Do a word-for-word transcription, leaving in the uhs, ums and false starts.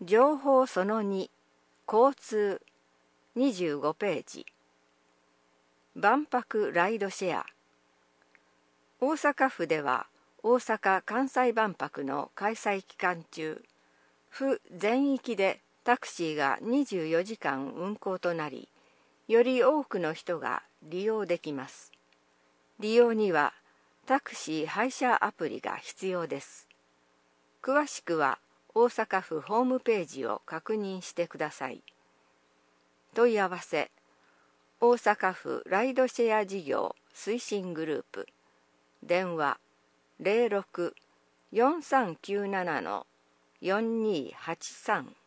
情報そのに、交通にじゅうごページ。万博ライドシェア。大阪府では大阪・関西万博の開催期間中、府全域でタクシーがにじゅうよじかん運行となり、より多くの人が利用できます。利用にはタクシー配車アプリが必要です。詳しくは大阪府ホームページを確認してください。問い合わせ、大阪府ライドシェア事業推進グループ、電話 ゼロろく よんさんきゅうなな よんにーはちさん